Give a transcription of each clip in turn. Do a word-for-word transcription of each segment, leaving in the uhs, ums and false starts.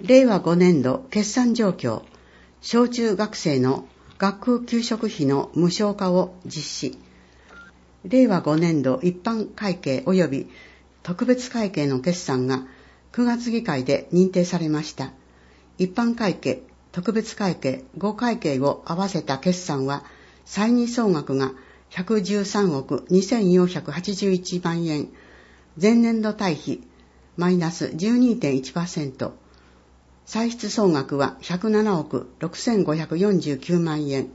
れいわごねんど決算状況、小中学生の学校給食費の無償化を実施。れいわごねんど一般会計及び特別会計の決算がくがつ議会で認定されました。一般会計、特別会計、ご会計を合わせた決算は、歳入総額がひゃくじゅうさんおくにせんよんひゃくはちじゅういちまんえん、前年度対比マイナス じゅうにてんいちパーセント、歳出総額はひゃくななおくろくせんごひゃくよんじゅうきゅうまんえん、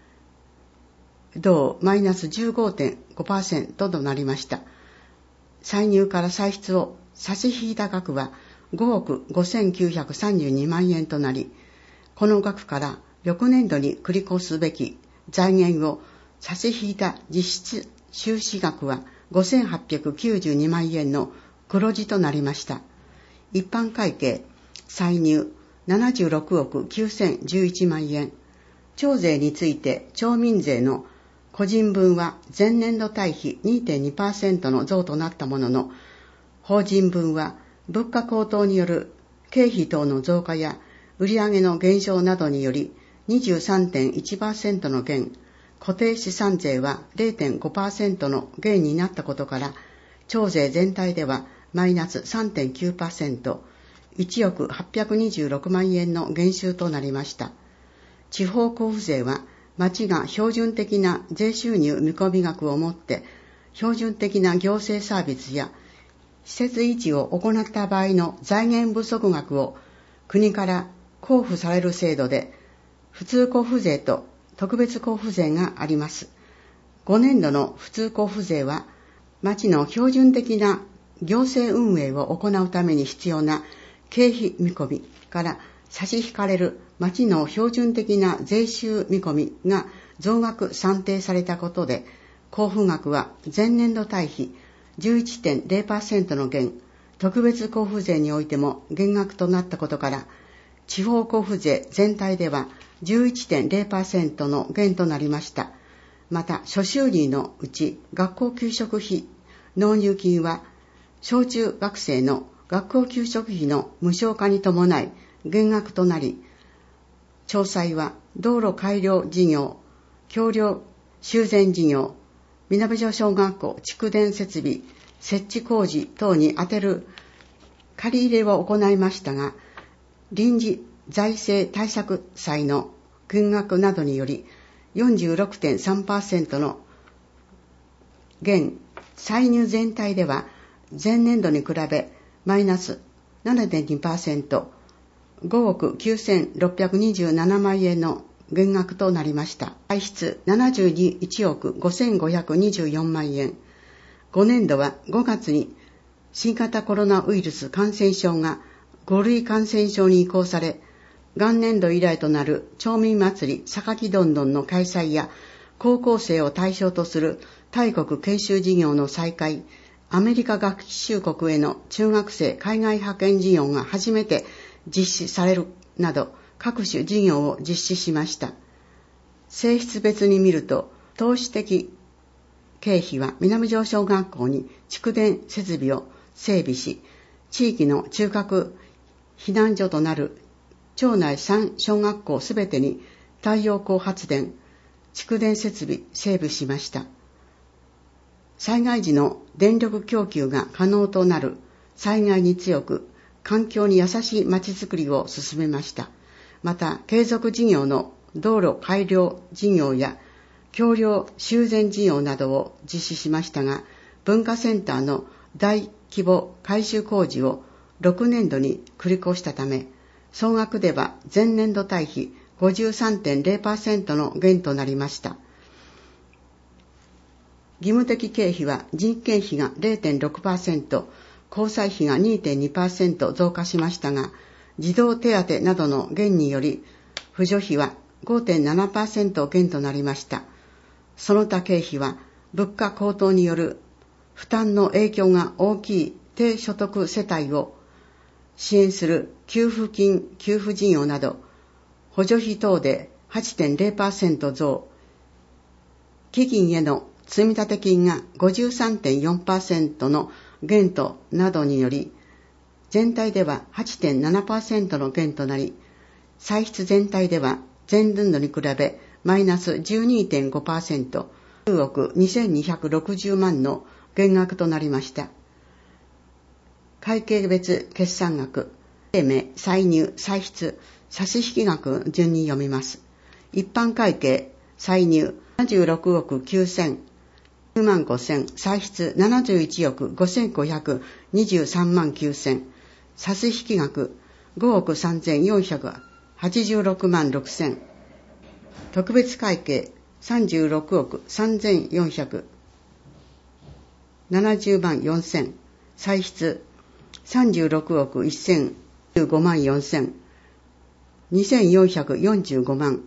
同マイナス じゅうごてんごパーセント となりました。歳入から歳出を差し引いた額はごおくごせんきゅうひゃくさんじゅうにまんえんとなり、この額から翌年度に繰り越すべき財源を差し引いた実質収支額はごせんはっぴゃくきゅうじゅうにまんえんの黒字となりました。一般会計、歳入ななじゅうろくおくきゅうせんじゅういちまんえん、徴税について町民税の個人分は前年度対比 にてんにパーセント の増となったものの、法人分は物価高騰による経費等の増加や売上の減少などにより にじゅうさんてんいちパーセント の減、固定資産税は れいてんごパーセント の減になったことから、徴税全体ではマイナス さんてんきゅうパーセント、いちおくはっぴゃくにじゅうろくまんえんの減収となりました。地方交付税は町が標準的な税収入見込み額をもって標準的な行政サービスや施設維持を行った場合の財源不足額を国から交付される制度で、普通交付税と特別交付税があります。ごねんどの普通交付税は町の標準的な行政運営を行うために必要な経費見込みから差し引かれる町の標準的な税収見込みが増額算定されたことで、交付額は前年度対比 じゅういちてんれいパーセント の減、特別交付税においても減額となったことから、地方交付税全体では じゅういちてんれいパーセント の減となりました。また、諸収入のうち学校給食費納入金は、小中学生の学校給食費の無償化に伴い減額となり、詳細は道路改良事業、橋梁修繕事業、南城小学校蓄電設備設置工事等に充てる借り入れを行いましたが、臨時財政対策債の減額などにより よんじゅうろくてんさんパーセント の減、歳入全体では前年度に比べマイナス ななてんにパーセント、ごおくきゅうせんろっぴゃくにじゅうななまんえんの減額となりました。歳出ななじゅういちおくごせんごひゃくにじゅうよんまんえん。ごねんどはごがつに新型コロナウイルス感染症がごるい感染症に移行され、元年度以来となる町民祭り榊どんどんの開催や、高校生を対象とする大国研修事業の再開、アメリカ学習国への中学生海外派遣事業が初めて実施されるなど、各種事業を実施しました。性質別に見ると、投資的経費は南城小学校に蓄電設備を整備し、地域の中核避難所となる町内さん小学校すべてに太陽光発電、蓄電設備整備しました。災害時の電力供給が可能となる災害に強く、環境に優しいまちづくりを進めました。また、継続事業の道路改良事業や橋梁修繕事業などを実施しましたが、文化センターの大規模改修工事をろくねんどに繰り越したため、総額では前年度対比 ごじゅうさんてんれいパーセント の減となりました。義務的経費は人件費が れいてんろくパーセント、交際費が にてんにパーセント 増加しましたが、児童手当などの減により、扶助費は ごてんななパーセント 減となりました。その他経費は、物価高騰による負担の影響が大きい低所得世帯を支援する給付金給付事業など、補助費等で はちてんれいパーセント 増、基金への積立金が ごじゅうさんてんよんパーセント の減となどにより、 全体では はちてんななパーセント の減となり、歳出全体では前年度に比べマイナス じゅうにてんごパーセント、じゅうおくにせんにひゃくろくじゅうまんの減額となりました。会計別決算額、生命、歳入、歳出、差引額順に読みます。一般会計、歳入ななじゅうろくおくきゅうせんじゅうまんごせん、歳出ななじゅういちおくごせんごひゃくにじゅうさんまんきゅうせん、差引額ごおくさんぜんよんひゃくはちじゅうろくまんろくせん、特別会計さんじゅうろくおくさんぜんよんひゃくななじゅうまんよんせん、歳出さんじゅうろくおくせんじゅうごまんよんせん、にせんよんひゃくよんじゅうごまん、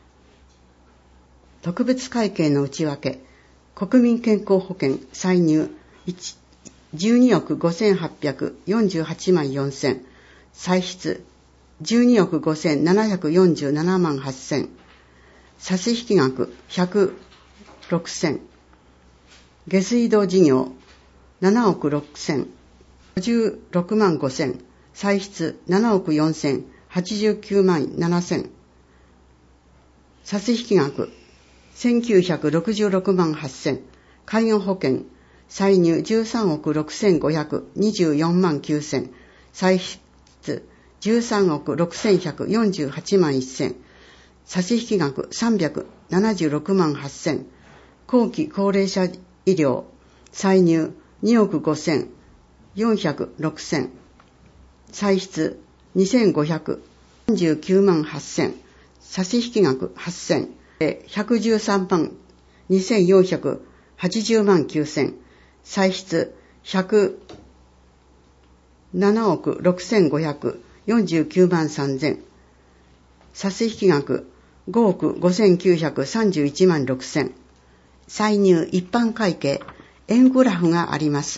特別会計の内訳、国民健康保険歳入じゅうにおくごせんはっぴゃくよんじゅうはちまんよんせん、歳出じゅうにおくごせんななひゃくよんじゅうななまんはっせん、差引額ひゃくろくせん、下水道事業ななおくろくせんごじゅうろくまんごせん、歳出ななおくよんせんはちじゅうきゅうまんななせん、差引額せんきゅうひゃくろくじゅうろくまんはっせん、介護保険歳入じゅうさんおくろくせんごひゃくにじゅうよんまんきゅうせん、歳出じゅうさんおくろくせんひゃくよんじゅうはちまんせん、差引額さんびゃくななじゅうろくまんはっせん、後期高齢者医療歳入におくごせんよんひゃくろくせん、歳出にせんごひゃくさんじゅうきゅうまんはっせん、差引額はっせん、ひゃくじゅうさんまんにせんよんひゃくはちじゅうまんきゅうせん、歳出ひゃくななおくろくせんごひゃくよんじゅうきゅうまんさんぜん、差引額ごおくごせんきゅうひゃくさんじゅういちまんろくせん、歳入一般会計、円グラフがあります。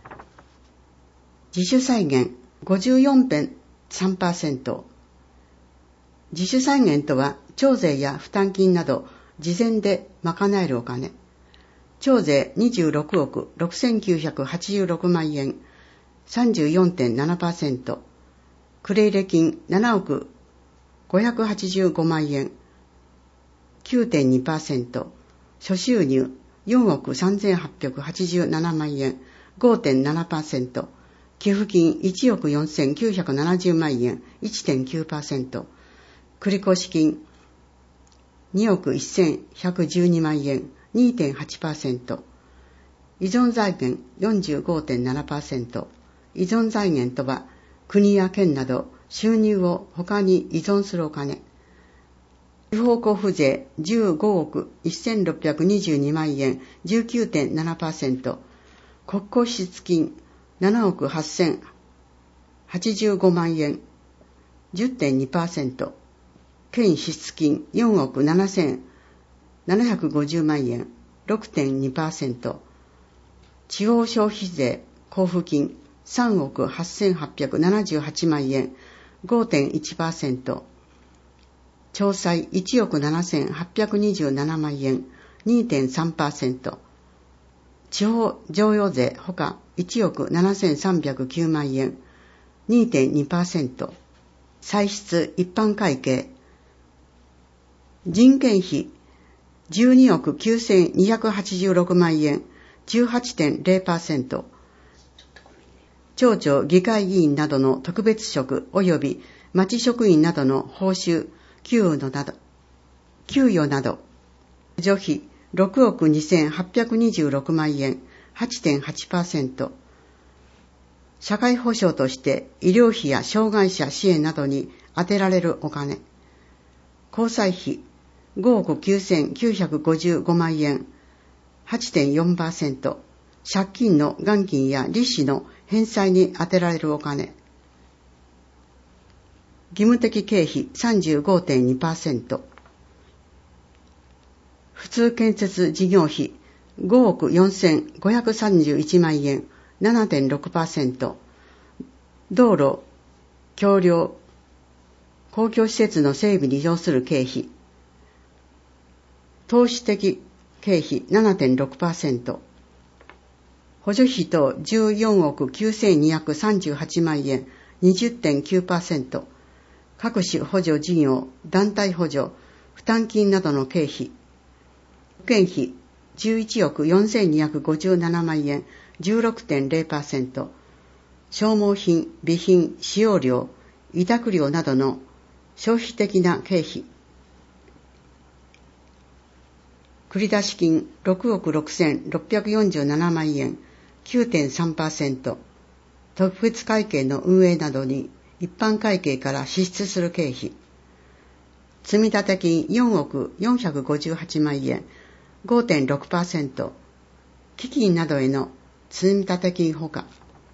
自主再現 ごじゅうよんてんさんパーセント、自主再現とは徴税や負担金など事前で賄えるお金、徴税にじゅうろくおくろくせんきゅうひゃくはちじゅうろくまんえん さんじゅうよんてんななパーセント、繰入金ななおくごひゃくはちじゅうごまんえん きゅうてんにパーセント、諸収入よんおくさんぜんはっぴゃくはちじゅうななまんえん ごてんななパーセント、寄付金いちおくよんせんきゅうひゃくななじゅうまんえん いってんきゅうパーセント、繰越金におくせんひゃくじゅうにまんえん にてんはちパーセント、依存財源 よんじゅうごてんななパーセント、依存財源とは国や県など収入を他に依存するお金、地方交付税じゅうごおくせんろっぴゃくにじゅうにまんえん じゅうきゅうてんななパーセント、国庫支出金ななおくはっせんはちじゅうごまんえん じゅってんにパーセント、県支出金よんおくななせんななひゃくごじゅうまんえん ろくてんにパーセント、地方消費税交付金さんおくはっせんはっぴゃくななじゅうはちまんえん ごてんいちパーセント、徴歳いちおくななせんはっぴゃくにじゅうななまんえん にてんさんパーセント、地方譲与税ほかいちおくななせんさんびゃくきゅうまんえん にてんにパーセント、歳出一般会計、人件費じゅうにおくきゅうせんにひゃくはちじゅうろくまんえん じゅうはちてんれいパーセント、町長議会議員などの特別職及び町職員などの報酬給与など給与など助費ろくおくにせんはっぴゃくにじゅうろくまんえん はちてんはちパーセント、社会保障として医療費や障害者支援などに充てられるお金、交際費ごおくきゅうせんきゅうひゃくごじゅうごまんえん はちてんよんパーセント、借金の元金や利子の返済に充てられるお金、義務的経費 さんじゅうごてんにパーセント、普通建設事業費ごおくよんせんごひゃくさんじゅういちまんえん ななてんろくパーセント、道路、橋梁、公共施設の整備に要する経費、投資的経費 ななてんろくパーセント、 補助費等じゅうよんおくきゅうせんにひゃくさんじゅうはちまんえん にじゅってんきゅうパーセント、各種補助事業、団体補助、負担金などの経費、保険費じゅういちおくよんせんにひゃくごじゅうななまんえん じゅうろくてんゼロパーセント、消耗品、備品、使用料、委託料などの消費的な経費、繰出金ろくおくろくせんろっぴゃくよんじゅうななまんえん きゅうてんさんパーセント、特別会計の運営などに一般会計から支出する経費、積立金よんおくよんひゃくごじゅうはちまんえん ごてんろくパーセント、基金などへの積立金ほか、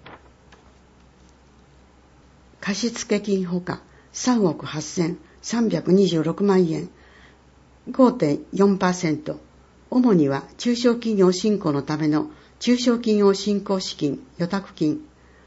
貸付金ほかさんおくはっせんさんびゃくにじゅうろくまんえん ごてんよんパーセント、主には中小企業振興のための中小企業振興資金、予託金、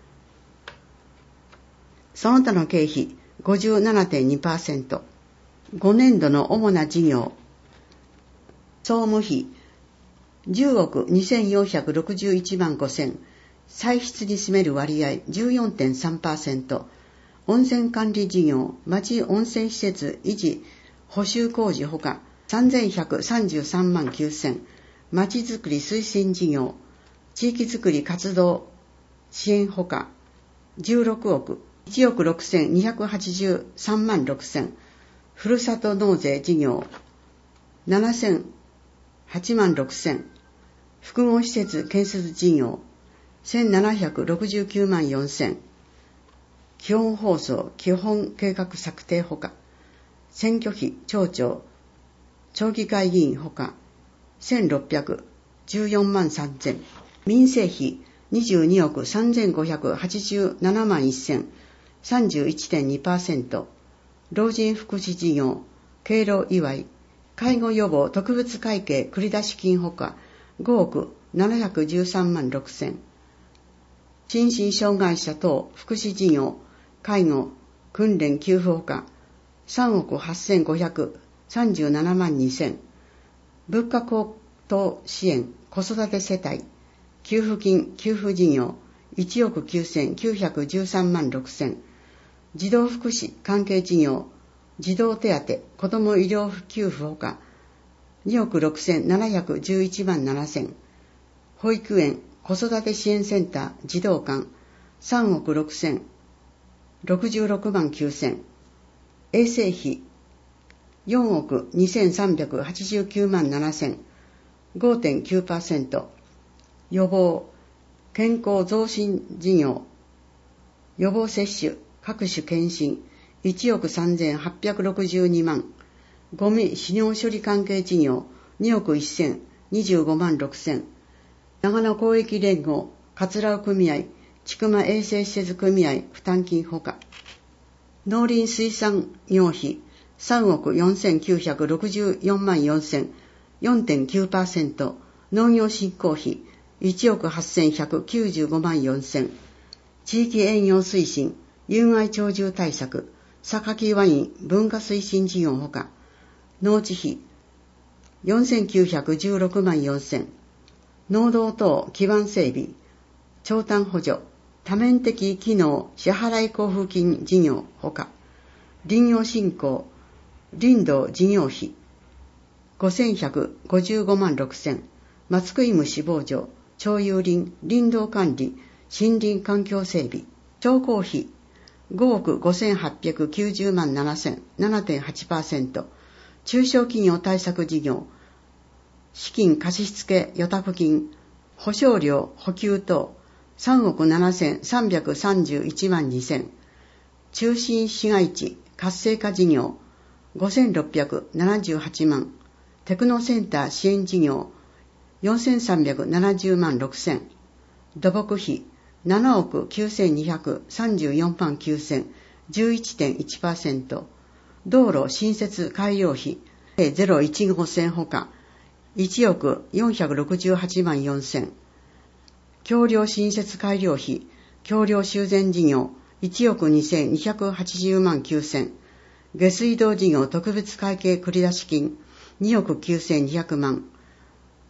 その他の経費 ごじゅうななてんにパーセント、ごねんどの主な事業、総務費じゅうおくにせんよんひゃくろくじゅういちまんごせん、歳出に占める割合 じゅうよんてんさんパーセント、温泉管理事業、町温泉施設維持補修工事ほかさんぜんひゃくさんじゅうさんまんきゅうせん、町づくり推進事業、地域づくり活動支援ほかじゅうろくおくいちおくろくせんにひゃくはちじゅうさんまんろくせん、ふるさと納税事業ななせんはちまんろくせん、複合施設建設事業せんななひゃくろくじゅうきゅうまんよんせん、基本放送基本計画策定ほか選挙費町長町議会議員ほかせんろっぴゃくじゅうよんまんさんぜん、民生費にじゅうにおくさんぜんごひゃくはちじゅうななまんせん さんじゅういちてんにパーセント、老人福祉事業敬老祝い介護予防特別会計繰出金ほかごおくななひゃくじゅうさんまんろくせん、心身障害者等福祉事業介護訓練給付ほかさんおくはっせんごひゃくさんじゅうななまんにせん、物価高騰支援子育て世帯給付金給付事業いちおくきゅうせんきゅうひゃくじゅうさんまんろくせん、児童福祉関係事業児童手当子ども医療給付ほかにおくろくせんななひゃくじゅういちまんななせん、保育園子育て支援センター児童館さんおくろくせんろくじゅうろくまんきゅうせん、衛生費よんおくにせんさんびゃくはちじゅうきゅうまんななせん ごてんきゅうパーセント、予防健康増進事業予防接種各種検診いちおくさんぜんはっぴゃくろくじゅうにまん、ゴミ使用処理関係事業におくせんにじゅうごまんろくせん、長野公益連合桂尾組合千曲衛生施設組合負担金ほか農林水産業費さんおくよんせんきゅうひゃくろくじゅうよんまんよんせん よんてんきゅうパーセント、農業振興費いちおくはっせんひゃくきゅうじゅうごまんよんせん、地域営業推進有害鳥獣対策榊ワイン文化推進事業ほか農地費よんせんきゅうひゃくじゅうろくまんよんせん、農道等基盤整備長短補助多面的機能支払い交付金事業ほか林業振興林道事業費ごせんひゃくごじゅうごまんろくせん、松食い虫防除町有林林道管理森林環境整備商工費ごおくごせんはっぴゃくきゅうじゅうまんななせん ななてんはちパーセント、中小企業対策事業資金貸付予託金保証料補給等さんおくななせんさんびゃくさんじゅういちまんにせん、中心市街地活性化事業ごせんろっぴゃくななじゅうはちまん、テクノセンター支援事業よんせんさんびゃくななじゅうまんろくせん、土木費ななおくきゅうせんにひゃくさんじゅうよんまんきゅうせん じゅういちてんいちパーセント、道路新設改良費ゼロいちごせんほかいちおくよんひゃくろくじゅうはちまんよんせん、橋梁新設改良費橋梁修繕事業いちおくにせんにひゃくはちじゅうまんきゅうせん、下水道事業特別会計繰出金におくきゅうせんにひゃくまん、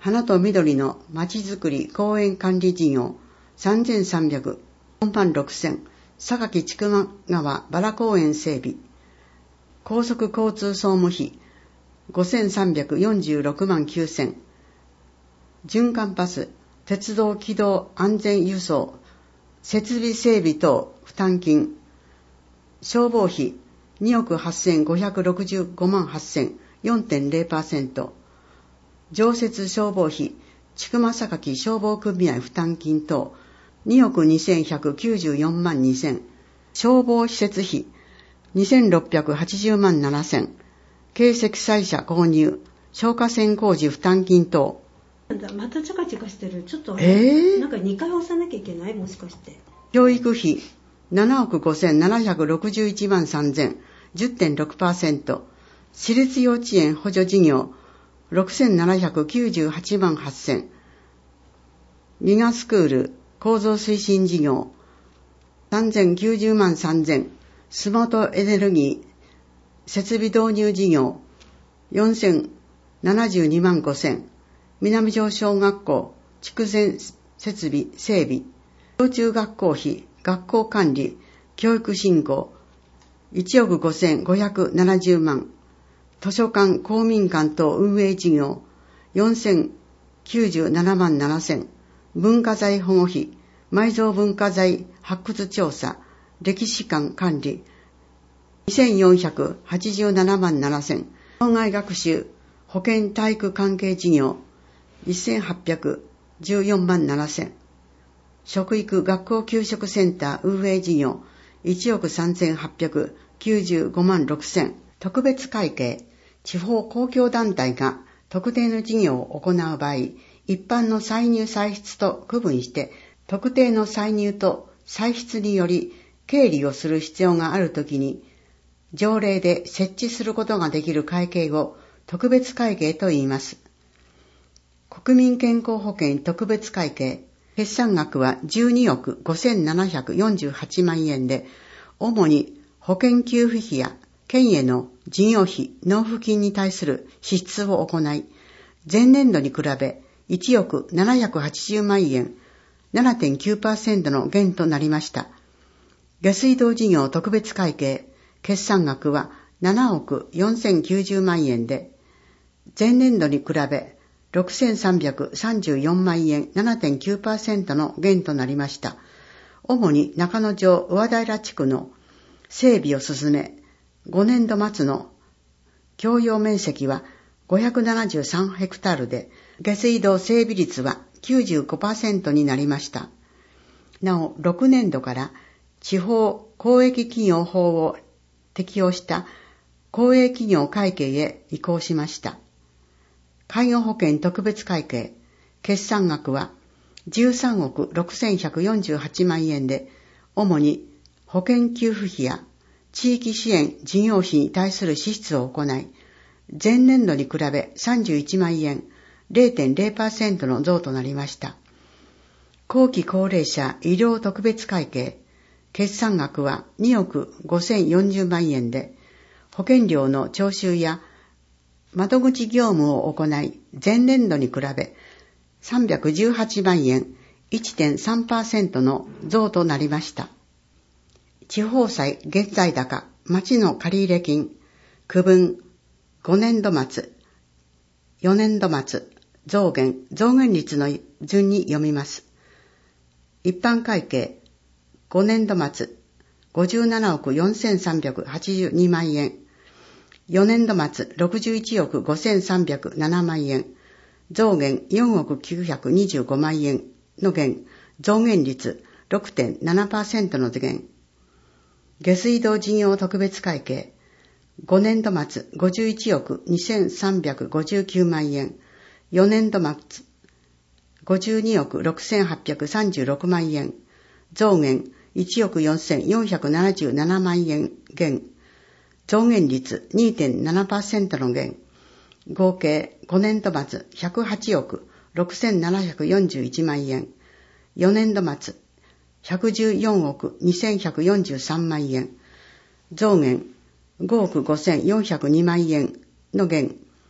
花と緑のまちづくり公園管理事業さんぜんさんびゃくよんまんろくせん、榊千曲川バラ公園整備、高速交通総務費ごせんさんびゃくよんじゅうろくまんきゅうせん、循環バス、鉄道軌道安全輸送、設備整備等負担金、消防費におくはっせんごひゃくろくじゅうごまんはっせん、よんてんぜろパーセント、常設消防費、千曲榊消防組合負担金等におくにせんひゃくきゅうじゅうよんまんにせん、消防施設費にせんろっぴゃくはちじゅうまんななせん、軽積載車購入、消火栓工事負担金等。 またチャカチャカしてる。ちょっと、 えー、 なんかにかい押さなきゃいけない？もしかして。 教育費ななおくごせんななひゃくろくじゅういちまんさんぜん、じゅってんろくパーセント、私立幼稚園補助事業ろくせんななひゃくきゅうじゅうはちまんはっせん、ギガスクール構造推進事業さんぜんきゅうじゅうまんさんぜん、スマートエネルギー設備導入事業よんせんななじゅうにまんごせん、南城小学校筑前設備整備、小中学校費学校管理教育振興いちおくごせんごひゃくななじゅうまん、図書館公民館等運営事業よんせんきゅうじゅうななまんななせん、文化財保護費埋蔵文化財発掘調査歴史館管理にせんよんひゃくはちじゅうななまんななせん、障害学習保健体育関係事業せんはっぴゃくじゅうよんまんななせん、食育学校給食センター運営事業いちおくさんぜんはっぴゃくきゅうじゅうごまんろくせん、特別会計地方公共団体が特定の事業を行う場合、一般の歳入歳出と区分して特定の歳入と歳出により経理をする必要があるときに条例で設置することができる会計を特別会計と言います。国民健康保険特別会計、決算額はじゅうにおくごせんななひゃくよんじゅうはちまんえんで、主に保険給付費や県への事業費、納付金に対する支出を行い、前年度に比べいちおくななひゃくはちじゅうまんえん、ななてんきゅうパーセント の減となりました。下水道事業特別会計、決算額はななおくよんせんきゅうじゅうまんえんで、前年度に比べろくせんさんびゃくさんじゅうよんまんえん ななてんきゅうパーセント の減となりました。主に中野城上平地区の整備を進め、ごねんど末の共用面積はごひゃくななじゅうさんヘクタールで、下水道整備率は きゅうじゅうごパーセント になりました。なお、ろくねんどから地方公益企業法を適用した公営企業会計へ移行しました。介護保険特別会計、決算額はじゅうさんおくろくせんひゃくよんじゅうはちまんえんで、主に保険給付費や地域支援事業費に対する支出を行い、前年度に比べさんじゅういちまんえん、れいてんれいパーセント の増となりました。後期高齢者医療特別会計、決算額はにおくごせんよんじゅうまんえんで、保険料の徴収や窓口業務を行い、前年度に比べさんびゃくじゅうはちまんえん、いってんさんパーセント の増となりました。地方債現在高、町の借入金、区分、ごねんど末、よねんど末、増減、増減率の順に読みます。一般会計、ごねんど末、ごじゅうななおくよんせんさんびゃくはちじゅうにまんえん、よねんど末、ろくじゅういちおくごせんさんびゃくななまんえん、増減よんおくきゅうひゃくにじゅうごまんえんの減、増減率 ろくてんななパーセント の減。下水道事業特別会計、ごねんど末ごじゅういちおくにせんさんびゃくごじゅうきゅうまんえん、よねんど末ごじゅうにおくろくせんはっぴゃくさんじゅうろくまんえん、増減いちおくよんせんよんひゃくななじゅうななまんえん減、増減率 にてんななパーセント の減、合計ごねんど末ひゃくはちおくろくせんななひゃくよんじゅういちまんえん、よねんど末ひゃくじゅうよんおくにせんひゃくよんじゅうさんまんえん、増減ごおくごせんよんひゃくにまんえんの減、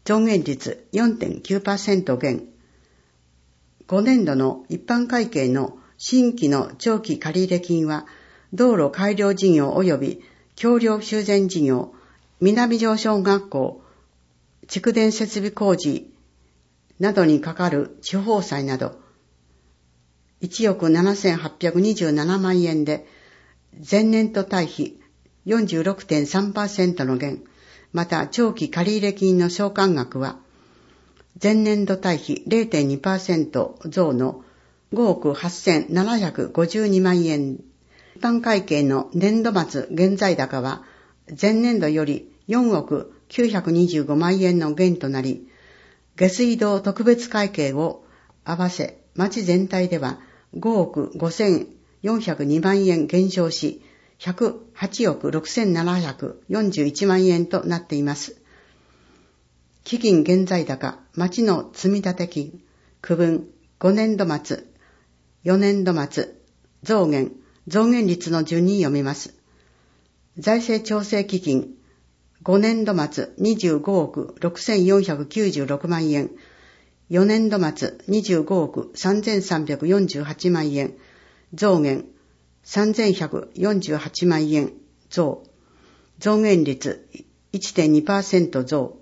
増減率 よんてんきゅうパーセント 減。ごねんどの一般会計の新規の長期借入金は、道路改良事業及び橋梁修繕事業、南城小学校、蓄電設備工事などにかかる地方債など、いちおくななせんはっぴゃくにじゅうななまんえんで、前年と対比 よんじゅうろくてんさんパーセント の減、また長期借入金の償還額は、前年度対比 れいてんにパーセント 増のごおくはっせんななひゃくごじゅうにまんえん。一般会計の年度末現在高は、前年度よりよんおくきゅうひゃくにじゅうごまんえんの減となり、下水道特別会計を合わせ、町全体ではごおくごせんよんひゃくにまんえん減少し、ひゃくはちおくろくせんななひゃくよんじゅういちまんえんとなっています。基金現在高、町の積立金、区分、ごねんど末、よねんど末、増減、増減率の順に読みます。財政調整基金、ごねんど末にじゅうごおくろくせんよんひゃくきゅうじゅうろくまんえん、よねんど末にじゅうごおくさんぜんさんびゃくよんじゅうはちまんえん、増減さんぜんひゃくよんじゅうはちまんえん増、増減率 いってんにパーセント 増。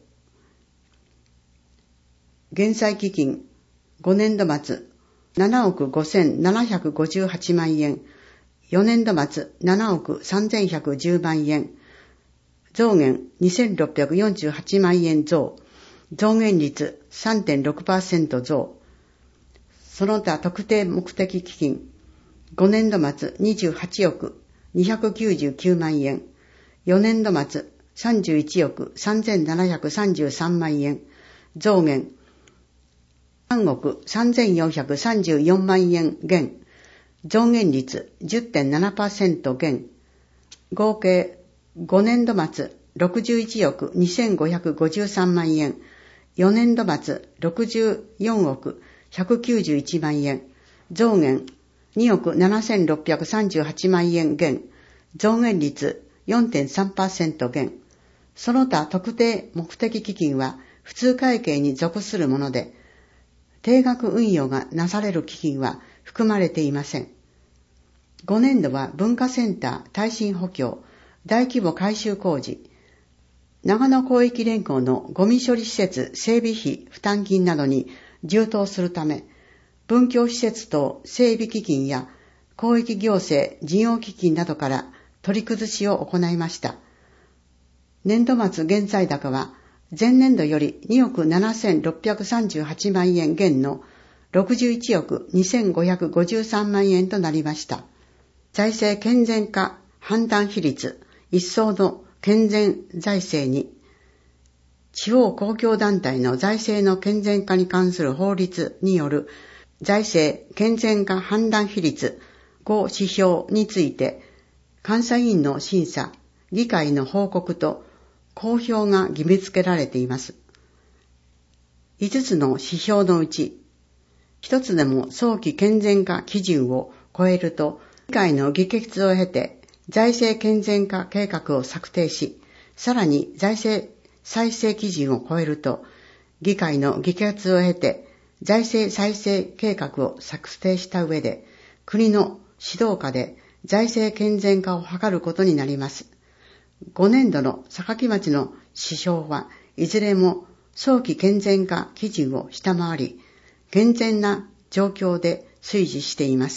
減債基金、ごねんど末ななおくごせんななひゃくごじゅうはちまんえん、よねんど末ななおくさんぜんひゃくじゅうまんえん、増減にせんろっぴゃくよんじゅうはちまんえん増、増減率 さんてんろくパーセント 増。その他特定目的基金、ごねんど末にじゅうはちおくにひゃくきゅうじゅうきゅうまんえん、よねんど末さんじゅういちおくさんぜんななひゃくさんじゅうさんまんえん、増減さんおくさんぜんよんひゃくさんじゅうよんまんえん減、増減率 じゅってんななパーセント 減、合計ごねんど末ろくじゅういちおくにせんごひゃくごじゅうさんまんえん、よねんど末ろくじゅうよんおくひゃくきゅうじゅういちまんえん、増減におくななせんろっぴゃくさんじゅうはちまんえん減、増減率 よんてんさんパーセント 減。その他特定目的基金は普通会計に属するもので、定額運用がなされる基金は含まれていません。ごねんどは文化センター耐震補強、大規模改修工事、長野広域連合のゴミ処理施設整備費負担金などに充当するため、文教施設等整備基金や広域行政事業基金などから取り崩しを行いました。年度末現在高は前年度よりにおくななせんろっぴゃくさんじゅうはちまんえん減のろくじゅういちおくにせんごひゃくごじゅうさんまんえんとなりました。財政健全化判断比率一層の健全財政に、地方公共団体の財政の健全化に関する法律による財政健全化判断比率ご指標について、監査委員の審査、議会の報告と公表が義務付けられています。いつつの指標のうち、ひとつでも早期健全化基準を超えると、議会の議決を経て財政健全化計画を策定し、さらに財政再生基準を超えると、議会の議決を経て財政再生計画を策定した上で、国の指導下で財政健全化を図ることになります。ごねんどの坂町の指標はいずれも早期健全化基準を下回り、健全な状況で推移しています。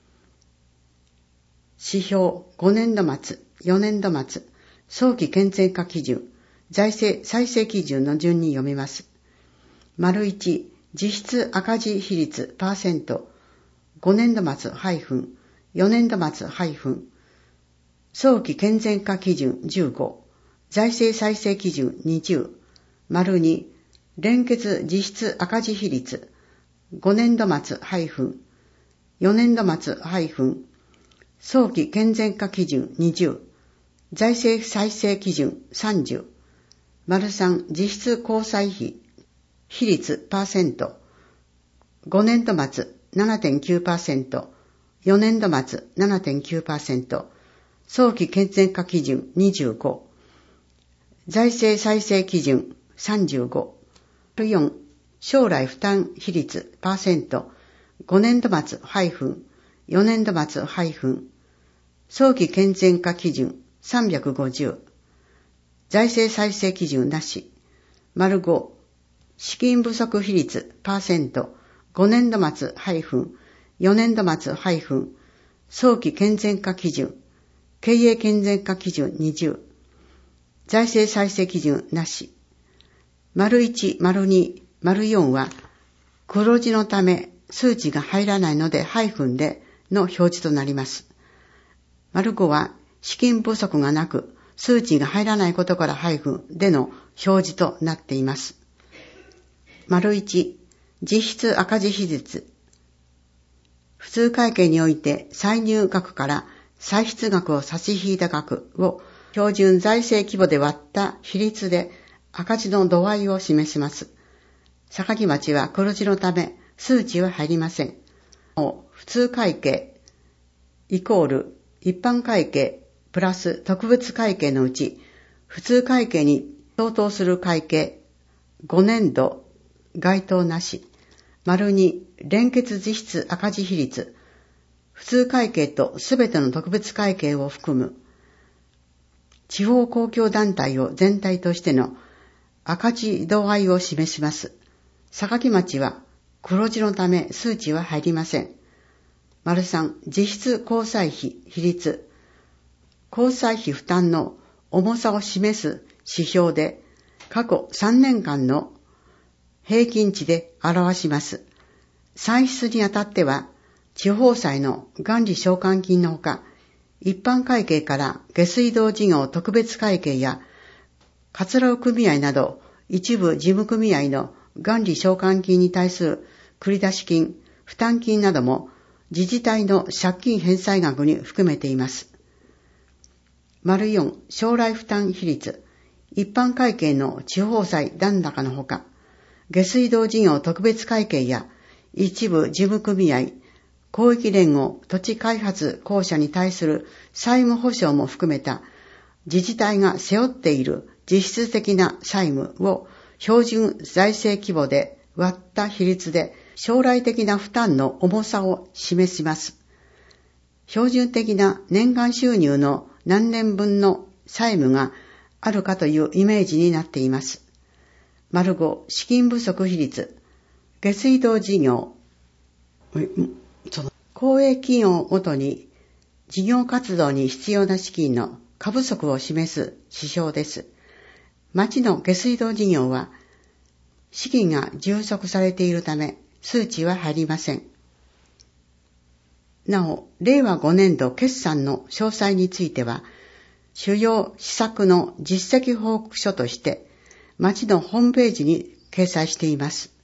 指標ごねんど末、よねんど末、早期健全化基準、財政再生基準の順に読みます。丸いち、実質赤字比率パーセント、ごねんど末ハイフン、よねんど末ハイフン、早期健全化基準じゅうご、財政再生基準にじゅう、丸に、連結実質赤字比率、ごねんど末ハイフン、よねんど末ハイフン、早期健全化基準にじゅう、財政再生基準さんじゅう、丸さん、実質交際費、比率パーセント、ごねんど末 ななてんきゅうパーセント、よねんど末 ななてんきゅうパーセント、早期健全化基準にじゅうご、財政再生基準さんじゅうご、 よん、将来負担比率パーセント、ごねんど末よねんど末早期健全化基準さんびゃくごじゅう、財政再生基準なし。丸ご、資金不足比率パーセント、ごねんど末よねんど末早期健全化基準、経営健全化基準にじゅう、財政再生基準なし。丸いち、丸に、丸よんは黒字のため数値が入らないのでハイフンでの表示となります。丸ごは資金不足がなく数値が入らないことからハイフンでの表示となっています。丸いち、実質赤字比率。普通会計において歳入額から歳出額を差し引いた額を標準財政規模で割った比率で赤字の度合いを示します。坂城町は黒字のため数値は入りません。普通会計イコール一般会計プラス特別会計のうち普通会計に相当する会計ごねんど該当なし。丸に、連結実質赤字比率。普通会計とすべての特別会計を含む地方公共団体を全体としての赤字度合いを示します。坂城町は黒字のため数値は入りません。丸さん、実質交際費比率。交際費負担の重さを示す指標で過去さんねんかんの平均値で表します。歳出にあたっては、地方債の元利償還金のほか、一般会計から下水道事業特別会計や、桂尾組合など一部事務組合の元利償還金に対する繰出金、負担金なども自治体の借金返済額に含めています。丸よん、将来負担比率。一般会計の地方債残高のほか、下水道事業特別会計や一部事務組合、広域連合土地開発公社に対する債務保証も含めた自治体が背負っている実質的な債務を標準財政規模で割った比率で将来的な負担の重さを示します。標準的な年間収入の何年分の債務があるかというイメージになっています。丸ご、資金不足比率。下水道事業、公営企業ごとに事業活動に必要な資金の過不足を示す指標です。町の下水道事業は資金が充足されているため数値は入りません。なお、れいわごねんど決算の詳細については、主要施策の実績報告書として、町のホームページに掲載しています。